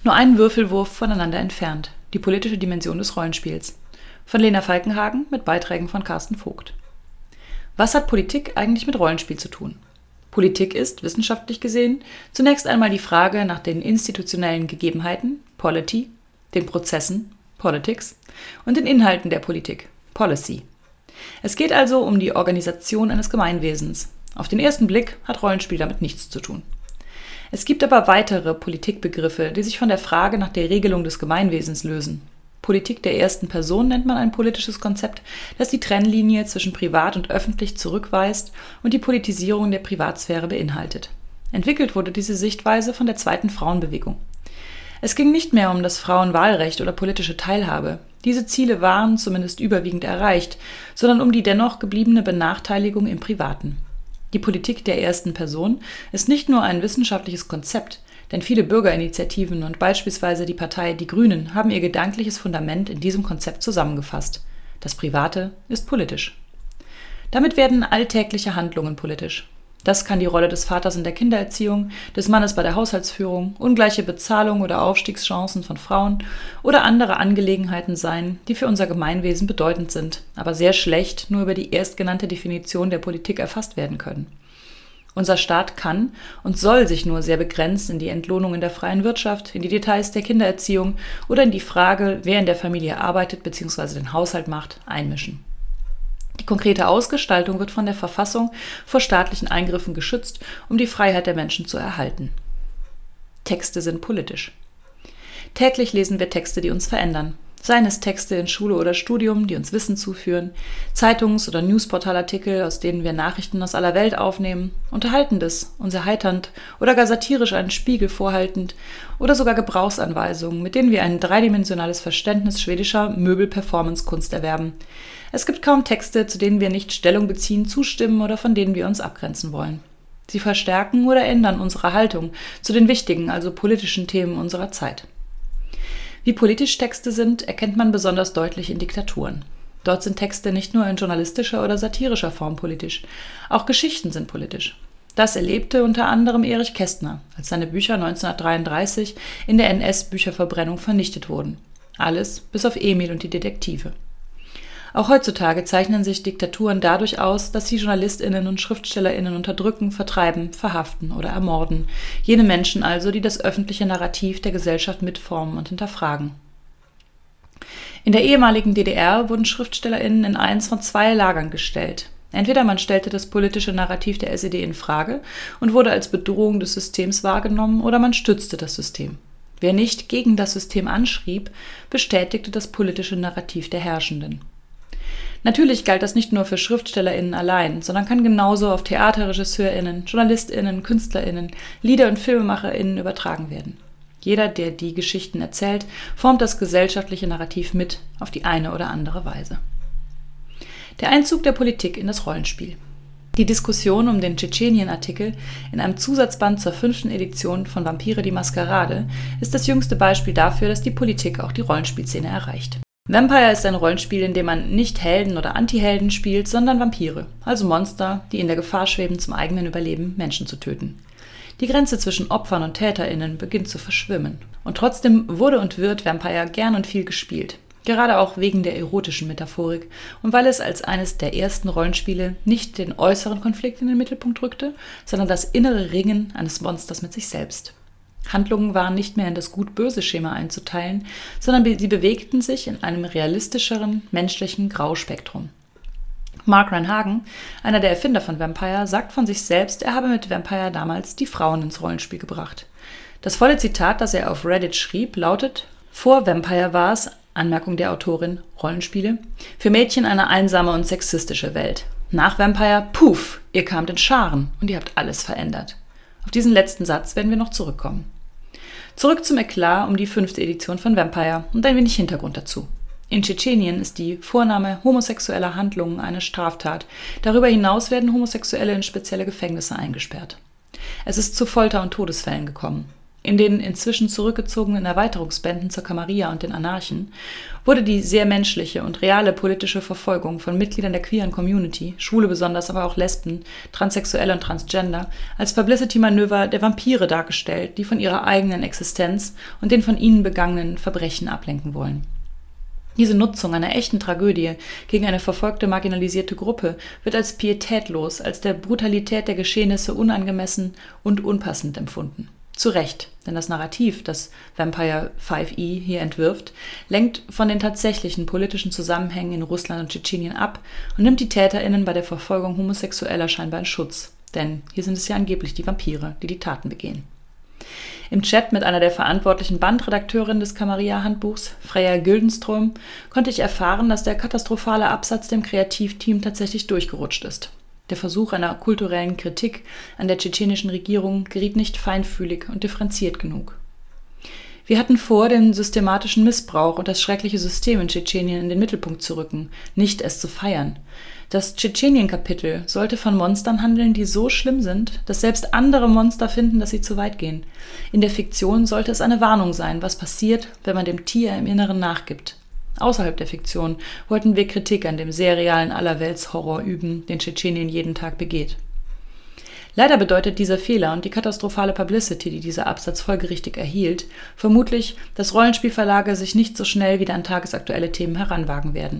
nur einen Würfelwurf voneinander entfernt, die politische Dimension des Rollenspiels. Von Lena Falkenhagen mit Beiträgen von Carsten Vogt. Was hat Politik eigentlich mit Rollenspiel zu tun? Politik ist, wissenschaftlich gesehen, zunächst einmal die Frage nach den institutionellen Gegebenheiten, Polity, den Prozessen, Politics, und den Inhalten der Politik, Policy. Es geht also um die Organisation eines Gemeinwesens. Auf den ersten Blick hat Rollenspiel damit nichts zu tun. Es gibt aber weitere Politikbegriffe, die sich von der Frage nach der Regelung des Gemeinwesens lösen. Politik der ersten Person nennt man ein politisches Konzept, das die Trennlinie zwischen privat und öffentlich zurückweist und die Politisierung der Privatsphäre beinhaltet. Entwickelt wurde diese Sichtweise von der zweiten Frauenbewegung. Es ging nicht mehr um das Frauenwahlrecht oder politische Teilhabe. Diese Ziele waren zumindest überwiegend erreicht, sondern um die dennoch gebliebene Benachteiligung im Privaten. Die Politik der ersten Person ist nicht nur ein wissenschaftliches Konzept, denn viele Bürgerinitiativen und beispielsweise die Partei Die Grünen haben ihr gedankliches Fundament in diesem Konzept zusammengefasst. Das Private ist politisch. Damit werden alltägliche Handlungen politisch. Das kann die Rolle des Vaters in der Kindererziehung, des Mannes bei der Haushaltsführung, ungleiche Bezahlung oder Aufstiegschancen von Frauen oder andere Angelegenheiten sein, die für unser Gemeinwesen bedeutend sind, aber sehr schlecht nur über die erstgenannte Definition der Politik erfasst werden können. Unser Staat kann und soll sich nur sehr begrenzt in die Entlohnung in der freien Wirtschaft, in die Details der Kindererziehung oder in die Frage, wer in der Familie arbeitet bzw. den Haushalt macht, einmischen. Die konkrete Ausgestaltung wird von der Verfassung vor staatlichen Eingriffen geschützt, um die Freiheit der Menschen zu erhalten. Texte sind politisch. Täglich lesen wir Texte, die uns verändern. Seien es Texte in Schule oder Studium, die uns Wissen zuführen, Zeitungs- oder Newsportalartikel, aus denen wir Nachrichten aus aller Welt aufnehmen, Unterhaltendes, uns erheiternd oder gar satirisch einen Spiegel vorhaltend oder sogar Gebrauchsanweisungen, mit denen wir ein dreidimensionales Verständnis schwedischer Möbel-Performance-Kunst erwerben. Es gibt kaum Texte, zu denen wir nicht Stellung beziehen, zustimmen oder von denen wir uns abgrenzen wollen. Sie verstärken oder ändern unsere Haltung zu den wichtigen, also politischen Themen unserer Zeit. Wie politisch Texte sind, erkennt man besonders deutlich in Diktaturen. Dort sind Texte nicht nur in journalistischer oder satirischer Form politisch, auch Geschichten sind politisch. Das erlebte unter anderem Erich Kästner, als seine Bücher 1933 in der NS-Bücherverbrennung vernichtet wurden. Alles bis auf Emil und die Detektive. Auch heutzutage zeichnen sich Diktaturen dadurch aus, dass sie JournalistInnen und SchriftstellerInnen unterdrücken, vertreiben, verhaften oder ermorden. Jene Menschen also, die das öffentliche Narrativ der Gesellschaft mitformen und hinterfragen. In der ehemaligen DDR wurden SchriftstellerInnen in eins von zwei Lagern gestellt. Entweder man stellte das politische Narrativ der SED in Frage und wurde als Bedrohung des Systems wahrgenommen, oder man stützte das System. Wer nicht gegen das System anschrieb, bestätigte das politische Narrativ der Herrschenden. Natürlich galt das nicht nur für SchriftstellerInnen allein, sondern kann genauso auf TheaterregisseurInnen, JournalistInnen, KünstlerInnen, Lieder- und FilmemacherInnen übertragen werden. Jeder, der die Geschichten erzählt, formt das gesellschaftliche Narrativ mit, auf die eine oder andere Weise. Der Einzug der Politik in das Rollenspiel. Die Diskussion um den Tschetschenien-Artikel in einem Zusatzband zur 5. Edition von Vampire die Maskerade ist das jüngste Beispiel dafür, dass die Politik auch die Rollenspielszene erreicht. Vampire ist ein Rollenspiel, in dem man nicht Helden oder Antihelden spielt, sondern Vampire, also Monster, die in der Gefahr schweben, zum eigenen Überleben Menschen zu töten. Die Grenze zwischen Opfern und TäterInnen beginnt zu verschwimmen. Und trotzdem wurde und wird Vampire gern und viel gespielt. Gerade auch wegen der erotischen Metaphorik und weil es als eines der ersten Rollenspiele nicht den äußeren Konflikt in den Mittelpunkt rückte, sondern das innere Ringen eines Monsters mit sich selbst. Handlungen waren nicht mehr in das Gut-Böse-Schema einzuteilen, sondern sie bewegten sich in einem realistischeren, menschlichen Grauspektrum. Mark Rein-Hagen, einer der Erfinder von Vampire, sagt von sich selbst, er habe mit Vampire damals die Frauen ins Rollenspiel gebracht. Das volle Zitat, das er auf Reddit schrieb, lautet: Vor Vampire war es, Anmerkung der Autorin, Rollenspiele, für Mädchen eine einsame und sexistische Welt. Nach Vampire, puff, ihr kamt in Scharen und ihr habt alles verändert. Auf diesen letzten Satz werden wir noch zurückkommen. Zurück zum Eklat um die 5. Edition von Vampire und ein wenig Hintergrund dazu. In Tschetschenien ist die Vornahme homosexueller Handlungen eine Straftat. Darüber hinaus werden Homosexuelle in spezielle Gefängnisse eingesperrt. Es ist zu Folter- und Todesfällen gekommen. In den inzwischen zurückgezogenen Erweiterungsbänden zur Camarilla und den Anarchen wurde die sehr menschliche und reale politische Verfolgung von Mitgliedern der queeren Community, Schwule besonders, aber auch Lesben, Transsexuelle und Transgender, als Publicity-Manöver der Vampire dargestellt, die von ihrer eigenen Existenz und den von ihnen begangenen Verbrechen ablenken wollen. Diese Nutzung einer echten Tragödie gegen eine verfolgte, marginalisierte Gruppe wird als pietätlos, als der Brutalität der Geschehnisse unangemessen und unpassend empfunden. Zu Recht, denn das Narrativ, das Vampire 5e hier entwirft, lenkt von den tatsächlichen politischen Zusammenhängen in Russland und Tschetschenien ab und nimmt die TäterInnen bei der Verfolgung Homosexueller scheinbar in Schutz. Denn hier sind es ja angeblich die Vampire, die die Taten begehen. Im Chat mit einer der verantwortlichen Bandredakteurinnen des Camarilla-Handbuchs, Freya Güldenström, konnte ich erfahren, dass der katastrophale Absatz dem Kreativteam tatsächlich durchgerutscht ist. Der Versuch einer kulturellen Kritik an der tschetschenischen Regierung geriet nicht feinfühlig und differenziert genug. Wir hatten vor, den systematischen Missbrauch und das schreckliche System in Tschetschenien in den Mittelpunkt zu rücken, nicht es zu feiern. Das Tschetschenien-Kapitel sollte von Monstern handeln, die so schlimm sind, dass selbst andere Monster finden, dass sie zu weit gehen. In der Fiktion sollte es eine Warnung sein, was passiert, wenn man dem Tier im Inneren nachgibt. Außerhalb der Fiktion wollten wir Kritik an dem sehr realen Allerweltshorror üben, den Tschetschenien jeden Tag begeht. Leider bedeutet dieser Fehler und die katastrophale Publicity, die dieser Absatz folgerichtig erhielt, vermutlich, dass Rollenspielverlage sich nicht so schnell wieder an tagesaktuelle Themen heranwagen werden.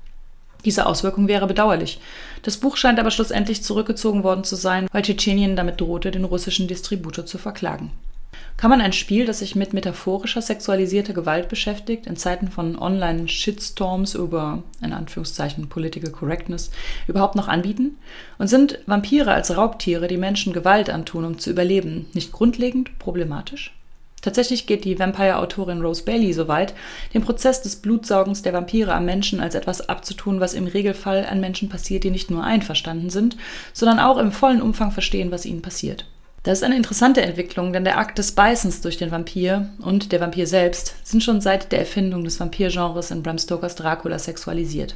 Diese Auswirkung wäre bedauerlich. Das Buch scheint aber schlussendlich zurückgezogen worden zu sein, weil Tschetschenien damit drohte, den russischen Distributor zu verklagen. Kann man ein Spiel, das sich mit metaphorischer sexualisierter Gewalt beschäftigt, in Zeiten von Online-Shitstorms über, in Anführungszeichen, Political Correctness, überhaupt noch anbieten? Und sind Vampire als Raubtiere, die Menschen Gewalt antun, um zu überleben, nicht grundlegend problematisch? Tatsächlich geht die Vampire-Autorin Rose Bailey so weit, den Prozess des Blutsaugens der Vampire am Menschen als etwas abzutun, was im Regelfall an Menschen passiert, die nicht nur einverstanden sind, sondern auch im vollen Umfang verstehen, was ihnen passiert. Das ist eine interessante Entwicklung, denn der Akt des Beißens durch den Vampir und der Vampir selbst sind schon seit der Erfindung des Vampirgenres in Bram Stokers Dracula sexualisiert.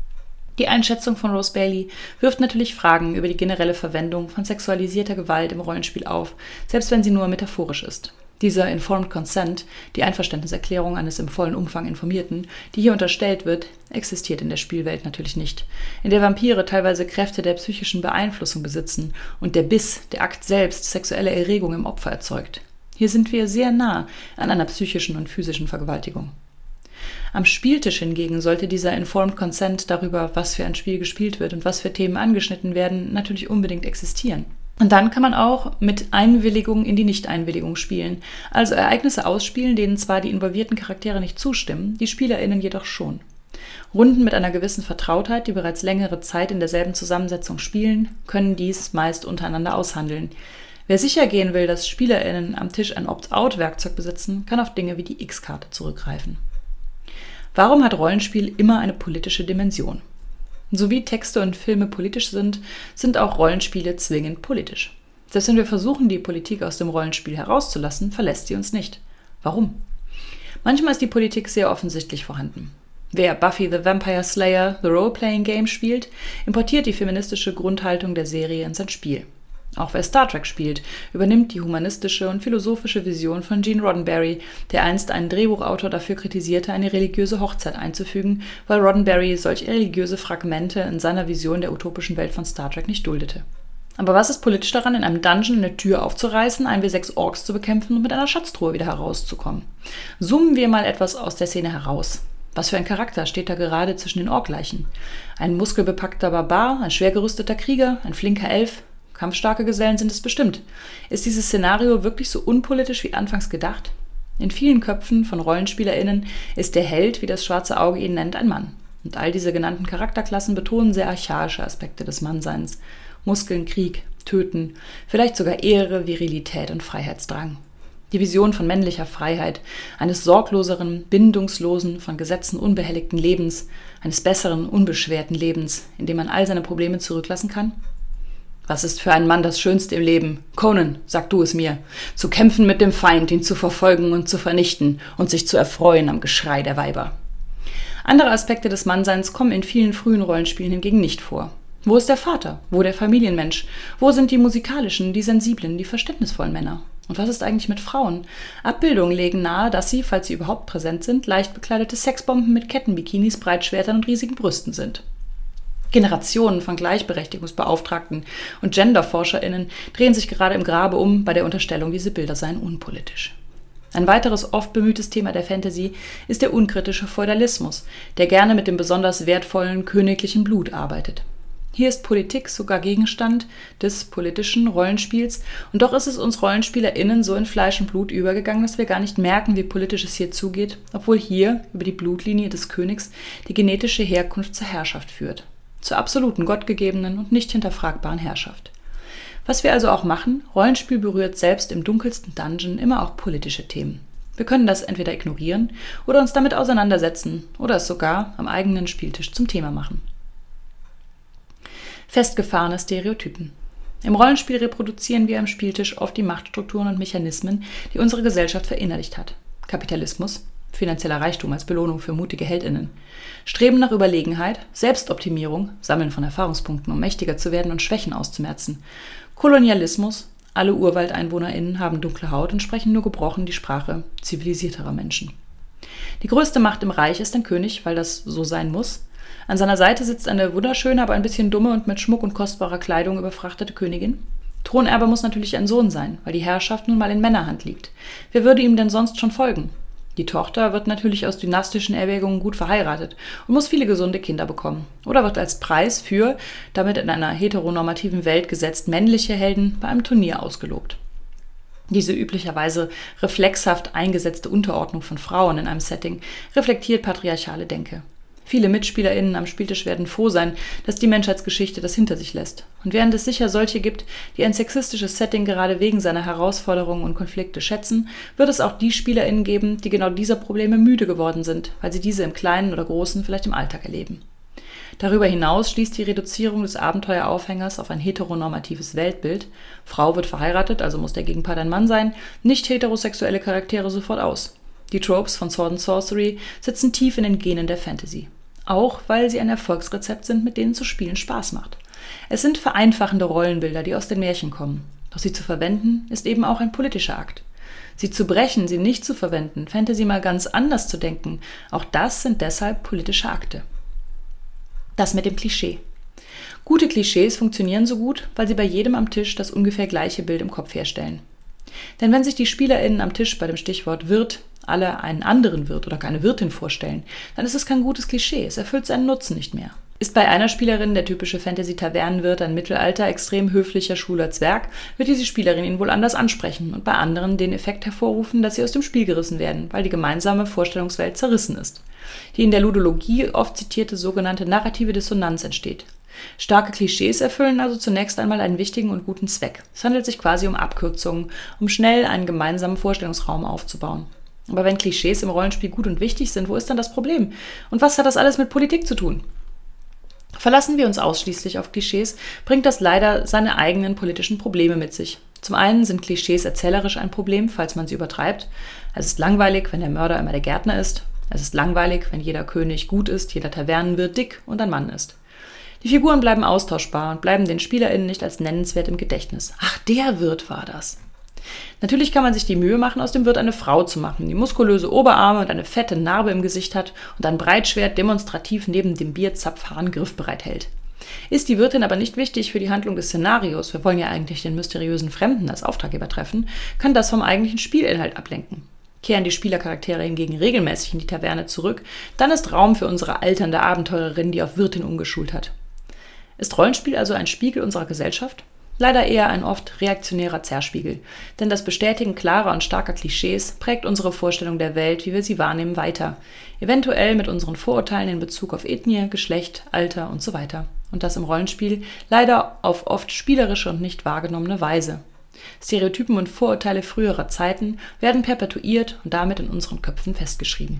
Die Einschätzung von Rose Bailey wirft natürlich Fragen über die generelle Verwendung von sexualisierter Gewalt im Rollenspiel auf, selbst wenn sie nur metaphorisch ist. Dieser Informed Consent, die Einverständniserklärung eines im vollen Umfang Informierten, die hier unterstellt wird, existiert in der Spielwelt natürlich nicht, in der Vampire teilweise Kräfte der psychischen Beeinflussung besitzen und der Biss, der Akt selbst, sexuelle Erregung im Opfer erzeugt. Hier sind wir sehr nah an einer psychischen und physischen Vergewaltigung. Am Spieltisch hingegen sollte dieser Informed Consent darüber, was für ein Spiel gespielt wird und was für Themen angeschnitten werden, natürlich unbedingt existieren. Und dann kann man auch mit Einwilligung in die Nicht-Einwilligung spielen, also Ereignisse ausspielen, denen zwar die involvierten Charaktere nicht zustimmen, die SpielerInnen jedoch schon. Runden mit einer gewissen Vertrautheit, die bereits längere Zeit in derselben Zusammensetzung spielen, können dies meist untereinander aushandeln. Wer sicher gehen will, dass SpielerInnen am Tisch ein Opt-out-Werkzeug besitzen, kann auf Dinge wie die X-Karte zurückgreifen. Warum hat Rollenspiel immer eine politische Dimension? So wie Texte und Filme politisch sind, sind auch Rollenspiele zwingend politisch. Selbst wenn wir versuchen, die Politik aus dem Rollenspiel herauszulassen, verlässt sie uns nicht. Warum? Manchmal ist die Politik sehr offensichtlich vorhanden. Wer Buffy the Vampire Slayer, The Role-Playing Game spielt, importiert die feministische Grundhaltung der Serie in sein Spiel. Auch wer Star Trek spielt, übernimmt die humanistische und philosophische Vision von Gene Roddenberry, der einst einen Drehbuchautor dafür kritisierte, eine religiöse Hochzeit einzufügen, weil Roddenberry solch religiöse Fragmente in seiner Vision der utopischen Welt von Star Trek nicht duldete. Aber was ist politisch daran, in einem Dungeon eine Tür aufzureißen, 1w6 Orks zu bekämpfen und mit einer Schatztruhe wieder herauszukommen? Zoomen wir mal etwas aus der Szene heraus. Was für ein Charakter steht da gerade zwischen den Orkleichen? Ein muskelbepackter Barbar, ein schwer gerüsteter Krieger, ein flinker Elf? Kampfstarke Gesellen sind es bestimmt. Ist dieses Szenario wirklich so unpolitisch wie anfangs gedacht? In vielen Köpfen von RollenspielerInnen ist der Held, wie das schwarze Auge ihn nennt, ein Mann. Und all diese genannten Charakterklassen betonen sehr archaische Aspekte des Mannseins. Muskeln, Krieg, Töten, vielleicht sogar Ehre, Virilität und Freiheitsdrang. Die Vision von männlicher Freiheit, eines sorgloseren, bindungslosen, von Gesetzen unbehelligten Lebens, eines besseren, unbeschwerten Lebens, in dem man all seine Probleme zurücklassen kann? Was ist für einen Mann das Schönste im Leben? Conan, sag du es mir. Zu kämpfen mit dem Feind, ihn zu verfolgen und zu vernichten und sich zu erfreuen am Geschrei der Weiber. Andere Aspekte des Mannseins kommen in vielen frühen Rollenspielen hingegen nicht vor. Wo ist der Vater? Wo der Familienmensch? Wo sind die musikalischen, die sensiblen, die verständnisvollen Männer? Und was ist eigentlich mit Frauen? Abbildungen legen nahe, dass sie, falls sie überhaupt präsent sind, leicht bekleidete Sexbomben mit Kettenbikinis, Breitschwertern und riesigen Brüsten sind. Generationen von Gleichberechtigungsbeauftragten und GenderforscherInnen drehen sich gerade im Grabe um bei der Unterstellung, diese Bilder seien unpolitisch. Ein weiteres oft bemühtes Thema der Fantasy ist der unkritische Feudalismus, der gerne mit dem besonders wertvollen königlichen Blut arbeitet. Hier ist Politik sogar Gegenstand des politischen Rollenspiels und doch ist es uns RollenspielerInnen so in Fleisch und Blut übergegangen, dass wir gar nicht merken, wie politisch es hier zugeht, obwohl hier über die Blutlinie des Königs die genetische Herkunft zur Herrschaft führt. Zur absoluten gottgegebenen und nicht hinterfragbaren Herrschaft. Was wir also auch machen, Rollenspiel berührt selbst im dunkelsten Dungeon immer auch politische Themen. Wir können das entweder ignorieren oder uns damit auseinandersetzen oder es sogar am eigenen Spieltisch zum Thema machen. Festgefahrene Stereotypen. Im Rollenspiel reproduzieren wir am Spieltisch oft die Machtstrukturen und Mechanismen, die unsere Gesellschaft verinnerlicht hat. Kapitalismus, finanzieller Reichtum als Belohnung für mutige HeldInnen, Streben nach Überlegenheit, Selbstoptimierung, Sammeln von Erfahrungspunkten, um mächtiger zu werden und Schwächen auszumerzen, Kolonialismus, alle UrwaldeinwohnerInnen haben dunkle Haut und sprechen nur gebrochen die Sprache zivilisierterer Menschen. Die größte Macht im Reich ist ein König, weil das so sein muss. An seiner Seite sitzt eine wunderschöne, aber ein bisschen dumme und mit Schmuck und kostbarer Kleidung überfrachtete Königin. Thronerbe muss natürlich ein Sohn sein, weil die Herrschaft nun mal in Männerhand liegt. Wer würde ihm denn sonst schon folgen? Die Tochter wird natürlich aus dynastischen Erwägungen gut verheiratet und muss viele gesunde Kinder bekommen. Oder wird als Preis für, damit in einer heteronormativen Welt gesetzt, männliche Helden bei einem Turnier ausgelobt. Diese üblicherweise reflexhaft eingesetzte Unterordnung von Frauen in einem Setting reflektiert patriarchale Denke. Viele MitspielerInnen am Spieltisch werden froh sein, dass die Menschheitsgeschichte das hinter sich lässt. Und während es sicher solche gibt, die ein sexistisches Setting gerade wegen seiner Herausforderungen und Konflikte schätzen, wird es auch die SpielerInnen geben, die genau dieser Probleme müde geworden sind, weil sie diese im Kleinen oder Großen vielleicht im Alltag erleben. Darüber hinaus schließt die Reduzierung des Abenteueraufhängers auf ein heteronormatives Weltbild, Frau wird verheiratet, also muss der Gegenpart ein Mann sein, nicht heterosexuelle Charaktere sofort aus. Die Tropes von Sword and Sorcery sitzen tief in den Genen der Fantasy. Auch weil sie ein Erfolgsrezept sind, mit denen zu spielen Spaß macht. Es sind vereinfachende Rollenbilder, die aus den Märchen kommen. Doch sie zu verwenden, ist eben auch ein politischer Akt. Sie zu brechen, sie nicht zu verwenden, Fantasy mal ganz anders zu denken, auch das sind deshalb politische Akte. Das mit dem Klischee. Gute Klischees funktionieren so gut, weil sie bei jedem am Tisch das ungefähr gleiche Bild im Kopf herstellen. Denn wenn sich die SpielerInnen am Tisch bei dem Stichwort Wirt alle einen anderen Wirt oder gar eine Wirtin vorstellen, dann ist es kein gutes Klischee, es erfüllt seinen Nutzen nicht mehr. Ist bei einer Spielerin der typische Fantasy-Tavernenwirt ein Mittelalter, extrem höflicher, schwuler Zwerg, wird diese Spielerin ihn wohl anders ansprechen und bei anderen den Effekt hervorrufen, dass sie aus dem Spiel gerissen werden, weil die gemeinsame Vorstellungswelt zerrissen ist. Die in der Ludologie oft zitierte sogenannte narrative Dissonanz entsteht. Starke Klischees erfüllen also zunächst einmal einen wichtigen und guten Zweck. Es handelt sich quasi um Abkürzungen, um schnell einen gemeinsamen Vorstellungsraum aufzubauen. Aber wenn Klischees im Rollenspiel gut und wichtig sind, wo ist dann das Problem? Und was hat das alles mit Politik zu tun? Verlassen wir uns ausschließlich auf Klischees, bringt das leider seine eigenen politischen Probleme mit sich. Zum einen sind Klischees erzählerisch ein Problem, falls man sie übertreibt. Es ist langweilig, wenn der Mörder immer der Gärtner ist. Es ist langweilig, wenn jeder König gut ist, jeder Tavernenwirt dick und ein Mann ist. Die Figuren bleiben austauschbar und bleiben den SpielerInnen nicht als nennenswert im Gedächtnis. Ach, der Wirt war das. Natürlich kann man sich die Mühe machen, aus dem Wirt eine Frau zu machen, die muskulöse Oberarme und eine fette Narbe im Gesicht hat und ein Breitschwert demonstrativ neben dem Bierzapfhahn griffbereit hält. Ist die Wirtin aber nicht wichtig für die Handlung des Szenarios, wir wollen ja eigentlich den mysteriösen Fremden als Auftraggeber treffen, kann das vom eigentlichen Spielinhalt ablenken. Kehren die Spielercharaktere hingegen regelmäßig in die Taverne zurück, dann ist Raum für unsere alternde Abenteurerin, die auf Wirtin umgeschult hat. Ist Rollenspiel also ein Spiegel unserer Gesellschaft? Leider eher ein oft reaktionärer Zerspiegel, denn das Bestätigen klarer und starker Klischees prägt unsere Vorstellung der Welt, wie wir sie wahrnehmen, weiter. Eventuell mit unseren Vorurteilen in Bezug auf Ethnie, Geschlecht, Alter und so weiter. Und das im Rollenspiel leider auf oft spielerische und nicht wahrgenommene Weise. Stereotypen und Vorurteile früherer Zeiten werden perpetuiert und damit in unseren Köpfen festgeschrieben.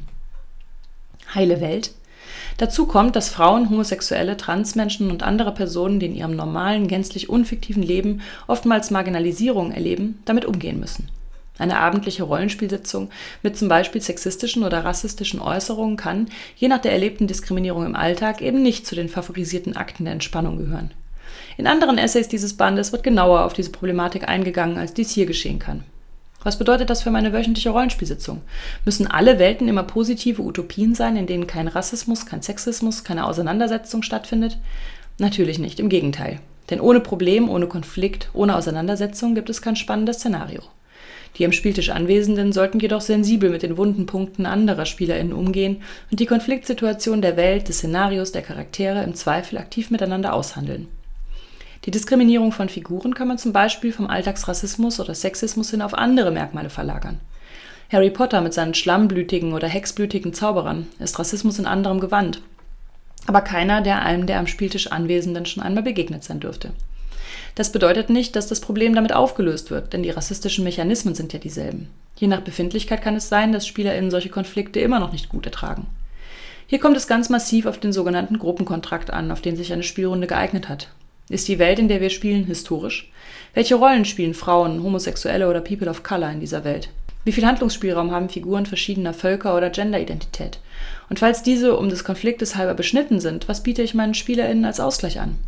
Heile Welt. Dazu kommt, dass Frauen, Homosexuelle, Transmenschen und andere Personen, die in ihrem normalen, gänzlich unfiktiven Leben oftmals Marginalisierung erleben, damit umgehen müssen. Eine abendliche Rollenspielsitzung mit zum Beispiel sexistischen oder rassistischen Äußerungen kann, je nach der erlebten Diskriminierung im Alltag, eben nicht zu den favorisierten Akten der Entspannung gehören. In anderen Essays dieses Bandes wird genauer auf diese Problematik eingegangen, als dies hier geschehen kann. Was bedeutet das für meine wöchentliche Rollenspielsitzung? Müssen alle Welten immer positive Utopien sein, in denen kein Rassismus, kein Sexismus, keine Auseinandersetzung stattfindet? Natürlich nicht, im Gegenteil. Denn ohne Problem, ohne Konflikt, ohne Auseinandersetzung gibt es kein spannendes Szenario. Die am Spieltisch Anwesenden sollten jedoch sensibel mit den wunden Punkten anderer SpielerInnen umgehen und die Konfliktsituation der Welt, des Szenarios, der Charaktere im Zweifel aktiv miteinander aushandeln. Die Diskriminierung von Figuren kann man zum Beispiel vom Alltagsrassismus oder Sexismus hin auf andere Merkmale verlagern. Harry Potter mit seinen schlammblütigen oder hexblütigen Zauberern ist Rassismus in anderem Gewand, aber keiner, der einem der am Spieltisch Anwesenden schon einmal begegnet sein dürfte. Das bedeutet nicht, dass das Problem damit aufgelöst wird, denn die rassistischen Mechanismen sind ja dieselben. Je nach Befindlichkeit kann es sein, dass SpielerInnen solche Konflikte immer noch nicht gut ertragen. Hier kommt es ganz massiv auf den sogenannten Gruppenkontrakt an, auf den sich eine Spielrunde geeignet hat. Ist die Welt, in der wir spielen, historisch? Welche Rollen spielen Frauen, Homosexuelle oder People of Color in dieser Welt? Wie viel Handlungsspielraum haben Figuren verschiedener Völker oder Genderidentität? Und falls diese um des Konfliktes halber beschnitten sind, was biete ich meinen SpielerInnen als Ausgleich an?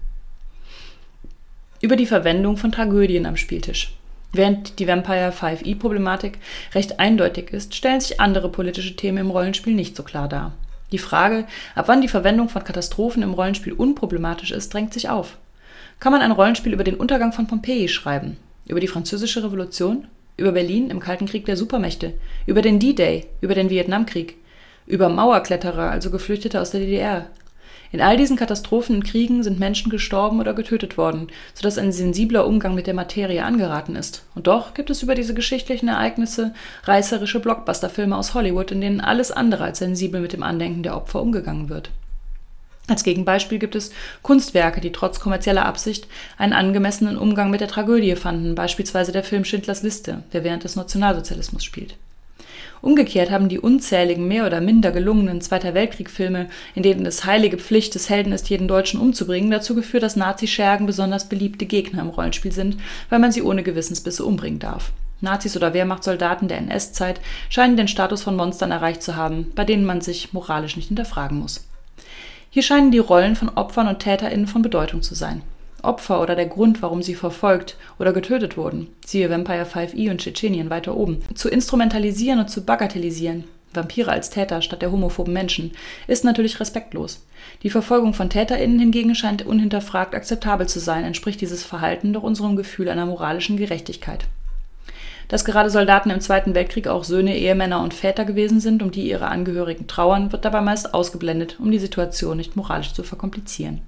Über die Verwendung von Tragödien am Spieltisch. Während die Vampire 5e-Problematik recht eindeutig ist, stellen sich andere politische Themen im Rollenspiel nicht so klar dar. Die Frage, ab wann die Verwendung von Katastrophen im Rollenspiel unproblematisch ist, drängt sich auf. Kann man ein Rollenspiel über den Untergang von Pompeji schreiben? Über die Französische Revolution? Über Berlin im Kalten Krieg der Supermächte? Über den D-Day? Über den Vietnamkrieg? Über Mauerkletterer, also Geflüchtete aus der DDR? In all diesen Katastrophen und Kriegen sind Menschen gestorben oder getötet worden, sodass ein sensibler Umgang mit der Materie angeraten ist. Und doch gibt es über diese geschichtlichen Ereignisse reißerische Blockbuster-Filme aus Hollywood, in denen alles andere als sensibel mit dem Andenken der Opfer umgegangen wird. Als Gegenbeispiel gibt es Kunstwerke, die trotz kommerzieller Absicht einen angemessenen Umgang mit der Tragödie fanden, beispielsweise der Film Schindlers Liste, der während des Nationalsozialismus spielt. Umgekehrt haben die unzähligen mehr oder minder gelungenen Zweiter Weltkrieg-Filme, in denen es heilige Pflicht des Helden ist, jeden Deutschen umzubringen, dazu geführt, dass Nazischergen besonders beliebte Gegner im Rollenspiel sind, weil man sie ohne Gewissensbisse umbringen darf. Nazis oder Wehrmachtssoldaten der NS-Zeit scheinen den Status von Monstern erreicht zu haben, bei denen man sich moralisch nicht hinterfragen muss. Hier scheinen die Rollen von Opfern und TäterInnen von Bedeutung zu sein. Opfer oder der Grund, warum sie verfolgt oder getötet wurden, siehe Vampire 5e und Tschetschenien weiter oben, zu instrumentalisieren und zu bagatellisieren, Vampire als Täter statt der homophoben Menschen, ist natürlich respektlos. Die Verfolgung von TäterInnen hingegen scheint unhinterfragt akzeptabel zu sein, entspricht dieses Verhalten doch unserem Gefühl einer moralischen Gerechtigkeit. Dass gerade Soldaten im Zweiten Weltkrieg auch Söhne, Ehemänner und Väter gewesen sind, um die ihre Angehörigen trauern, wird dabei meist ausgeblendet, um die Situation nicht moralisch zu verkomplizieren.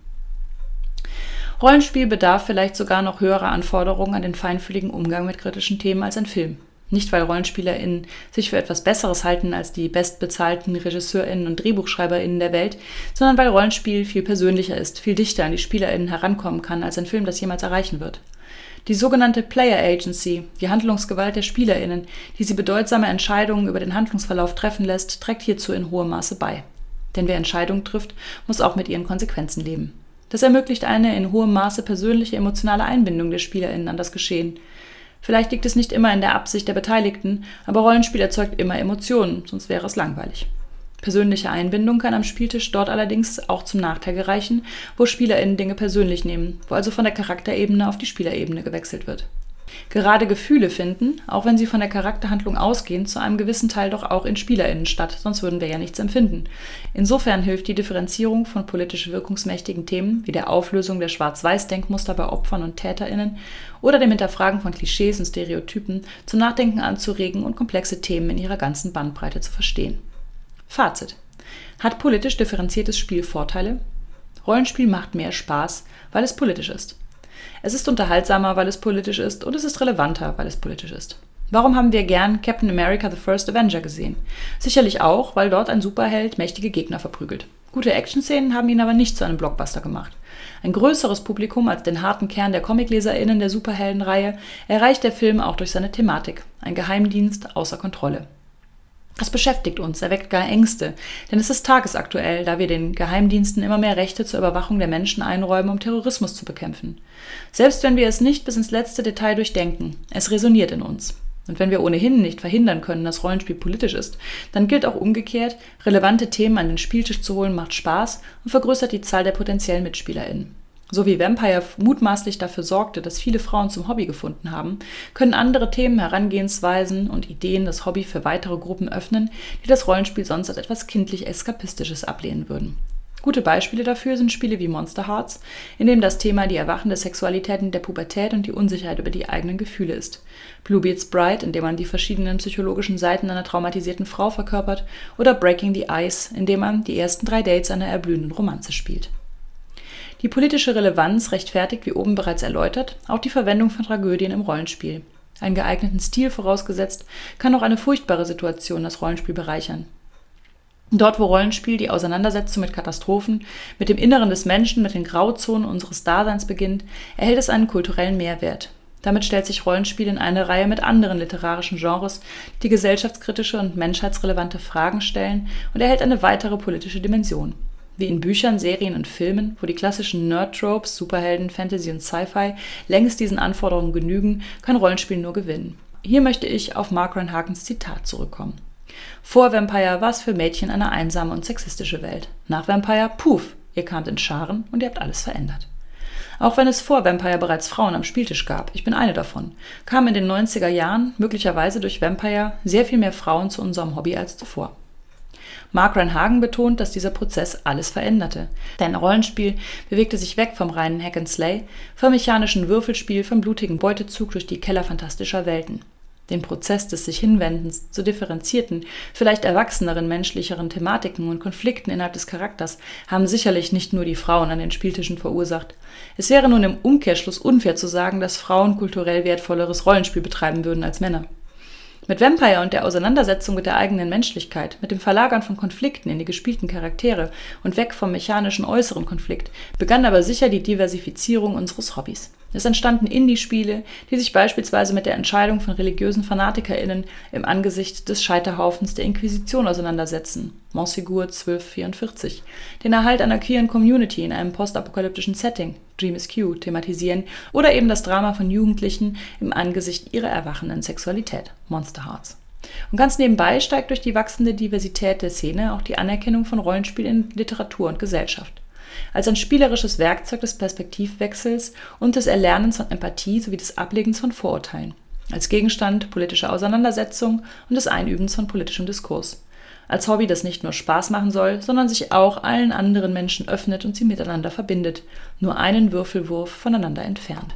Rollenspiel bedarf vielleicht sogar noch höherer Anforderungen an den feinfühligen Umgang mit kritischen Themen als ein Film. Nicht, weil RollenspielerInnen sich für etwas Besseres halten als die bestbezahlten RegisseurInnen und DrehbuchschreiberInnen der Welt, sondern weil Rollenspiel viel persönlicher ist, viel dichter an die SpielerInnen herankommen kann, als ein Film das jemals erreichen wird. Die sogenannte Player Agency, die Handlungsgewalt der SpielerInnen, die sie bedeutsame Entscheidungen über den Handlungsverlauf treffen lässt, trägt hierzu in hohem Maße bei. Denn wer Entscheidungen trifft, muss auch mit ihren Konsequenzen leben. Das ermöglicht eine in hohem Maße persönliche emotionale Einbindung der SpielerInnen an das Geschehen. Vielleicht liegt es nicht immer in der Absicht der Beteiligten, aber Rollenspiel erzeugt immer Emotionen, sonst wäre es langweilig. Persönliche Einbindung kann am Spieltisch dort allerdings auch zum Nachteil gereichen, wo SpielerInnen Dinge persönlich nehmen, wo also von der Charakterebene auf die Spielerebene gewechselt wird. Gerade Gefühle finden, auch wenn sie von der Charakterhandlung ausgehen, zu einem gewissen Teil doch auch in SpielerInnen statt, sonst würden wir ja nichts empfinden. Insofern hilft die Differenzierung von politisch wirkungsmächtigen Themen wie der Auflösung der Schwarz-Weiß-Denkmuster bei Opfern und TäterInnen oder dem Hinterfragen von Klischees und Stereotypen zum Nachdenken anzuregen und komplexe Themen in ihrer ganzen Bandbreite zu verstehen. Fazit: Hat politisch differenziertes Spiel Vorteile? Rollenspiel macht mehr Spaß, weil es politisch ist. Es ist unterhaltsamer, weil es politisch ist, und es ist relevanter, weil es politisch ist. Warum haben wir gern Captain America: The First Avenger gesehen? Sicherlich auch, weil dort ein Superheld mächtige Gegner verprügelt. Gute Actionszenen haben ihn aber nicht zu einem Blockbuster gemacht. Ein größeres Publikum als den harten Kern der ComicleserInnen der Superheldenreihe erreicht der Film auch durch seine Thematik: ein Geheimdienst außer Kontrolle. Das beschäftigt uns, erweckt gar Ängste, denn es ist tagesaktuell, da wir den Geheimdiensten immer mehr Rechte zur Überwachung der Menschen einräumen, um Terrorismus zu bekämpfen. Selbst wenn wir es nicht bis ins letzte Detail durchdenken, es resoniert in uns. Und wenn wir ohnehin nicht verhindern können, dass Rollenspiel politisch ist, dann gilt auch umgekehrt, relevante Themen an den Spieltisch zu holen macht Spaß und vergrößert die Zahl der potenziellen MitspielerInnen. So wie Vampire mutmaßlich dafür sorgte, dass viele Frauen zum Hobby gefunden haben, können andere Themen, Herangehensweisen und Ideen das Hobby für weitere Gruppen öffnen, die das Rollenspiel sonst als etwas kindlich-eskapistisches ablehnen würden. Gute Beispiele dafür sind Spiele wie Monster Hearts, in dem das Thema die erwachende Sexualität in der Pubertät und die Unsicherheit über die eigenen Gefühle ist. Bluebeard's Bride, in dem man die verschiedenen psychologischen Seiten einer traumatisierten Frau verkörpert, oder Breaking the Ice, in dem man die ersten 3 Dates einer erblühenden Romanze spielt. Die politische Relevanz rechtfertigt, wie oben bereits erläutert, auch die Verwendung von Tragödien im Rollenspiel. Einen geeigneten Stil vorausgesetzt, kann auch eine furchtbare Situation das Rollenspiel bereichern. Dort, wo Rollenspiel die Auseinandersetzung mit Katastrophen, mit dem Inneren des Menschen, mit den Grauzonen unseres Daseins beginnt, erhält es einen kulturellen Mehrwert. Damit stellt sich Rollenspiel in eine Reihe mit anderen literarischen Genres, die gesellschaftskritische und menschheitsrelevante Fragen stellen, und erhält eine weitere politische Dimension. Wie in Büchern, Serien und Filmen, wo die klassischen Nerd-Tropes, Superhelden, Fantasy und Sci-Fi längst diesen Anforderungen genügen, kann Rollenspiel nur gewinnen. Hier möchte ich auf Mark Reinhakens Zitat zurückkommen. Vor Vampire war es für Mädchen eine einsame und sexistische Welt. Nach Vampire, puff, ihr kamt in Scharen und ihr habt alles verändert. Auch wenn es vor Vampire bereits Frauen am Spieltisch gab, ich bin eine davon, kamen in den 90er Jahren, möglicherweise durch Vampire, sehr viel mehr Frauen zu unserem Hobby als zuvor. Mark Rein-Hagen betont, dass dieser Prozess alles veränderte. Denn Rollenspiel bewegte sich weg vom reinen Hack and Slay, vom mechanischen Würfelspiel, vom blutigen Beutezug durch die Keller fantastischer Welten. Den Prozess des sich Hinwendens zu differenzierten, vielleicht erwachseneren, menschlicheren Thematiken und Konflikten innerhalb des Charakters haben sicherlich nicht nur die Frauen an den Spieltischen verursacht. Es wäre nun im Umkehrschluss unfair zu sagen, dass Frauen kulturell wertvolleres Rollenspiel betreiben würden als Männer. Mit Vampire und der Auseinandersetzung mit der eigenen Menschlichkeit, mit dem Verlagern von Konflikten in die gespielten Charaktere und weg vom mechanischen äußeren Konflikt, begann aber sicher die Diversifizierung unseres Hobbys. Es entstanden Indie-Spiele, die sich beispielsweise mit der Entscheidung von religiösen FanatikerInnen im Angesicht des Scheiterhaufens der Inquisition auseinandersetzen. Montségur 1244. Den Erhalt einer queeren Community in einem postapokalyptischen Setting, Dream is Q, thematisieren oder eben das Drama von Jugendlichen im Angesicht ihrer erwachenden Sexualität, Monster Hearts. Und ganz nebenbei steigt durch die wachsende Diversität der Szene auch die Anerkennung von Rollenspiel in Literatur und Gesellschaft. Als ein spielerisches Werkzeug des Perspektivwechsels und des Erlernens von Empathie sowie des Ablegens von Vorurteilen. Als Gegenstand politischer Auseinandersetzung und des Einübens von politischem Diskurs. Als Hobby, das nicht nur Spaß machen soll, sondern sich auch allen anderen Menschen öffnet und sie miteinander verbindet, nur einen Würfelwurf voneinander entfernt.